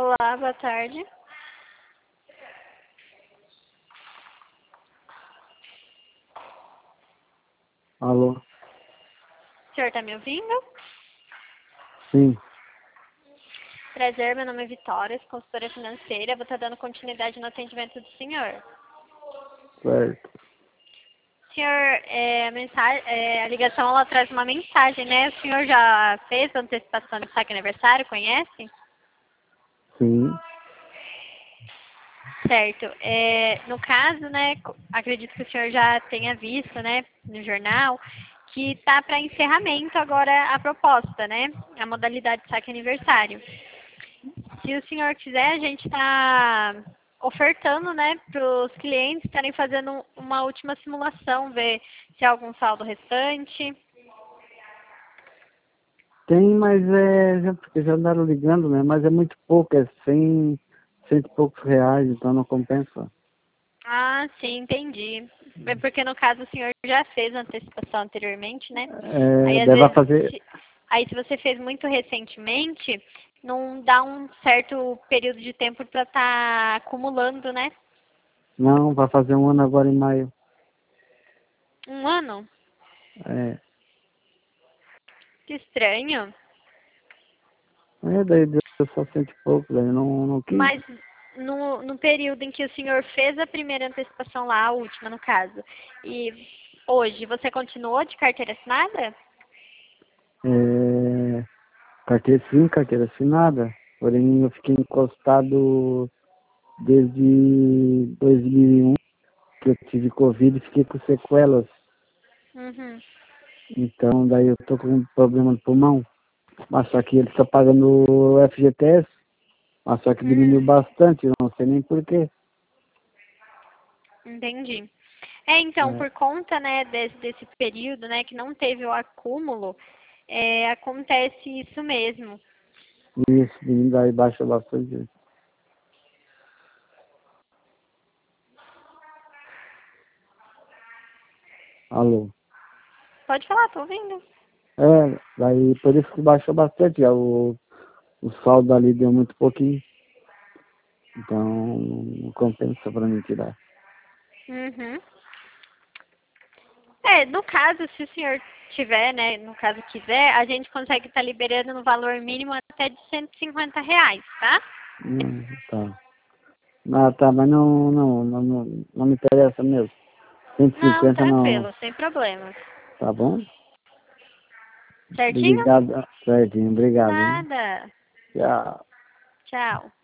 Olá, boa tarde. Alô? O senhor está me ouvindo? Sim, Prazer, meu nome é Vitória, sou consultora financeira. Vou estar dando continuidade no atendimento do senhor. certo. Senhor, a ligação ela traz uma mensagem, né? O senhor já fez a antecipação de saque aniversário, conhece? Sim. Certo. No caso, né, acredito que o senhor já tenha visto, né, no jornal, que está para encerramento agora a proposta, né? A modalidade de saque aniversário. Se o senhor quiser, a gente está ofertando, né, para os clientes estarem fazendo uma última simulação, ver se há algum saldo restante. Tem, mas porque já andaram ligando, né? Mas é muito pouco, é 100 e poucos reais, então não compensa. Ah, sim, entendi. É porque no caso o senhor já fez a antecipação anteriormente, né? Aí às Deve vezes, fazer. aí se você fez muito recentemente, não dá um certo período de tempo para estar acumulando, né? Não, vai fazer um ano agora em maio. Um ano? É, Que estranho. daí deu só 100 e pouco, daí não quis. Mas no período em que o senhor fez a primeira antecipação lá, a última no caso, e hoje, você continuou de carteira assinada? Carteira assinada. Porém, eu fiquei encostado desde 2001, que eu tive Covid e fiquei com sequelas. Uhum. Então, daí eu tô com um problema no pulmão. Mas só que ele está pagando o FGTS, mas só que diminuiu Uhum. bastante, eu não sei nem porquê. Entendi. Então, por conta, né, desse período, né, que não teve o acúmulo, acontece isso mesmo. Isso, diminuiu aí baixa bastante. Alô? Pode falar, tô ouvindo. Daí por isso que baixou bastante, o saldo ali deu muito pouquinho, então não compensa para mim tirar. Uhum. No caso, se o senhor tiver, né, no caso quiser, a gente consegue estar liberando no valor mínimo até de R$ 150, tá? Tá. Ah, tá, mas não me interessa mesmo. Não, 150 não, tranquilo, sem problemas. tá bom? Certinho? Obrigado, certinho, obrigado, hein? Nada. Tchau. Tchau.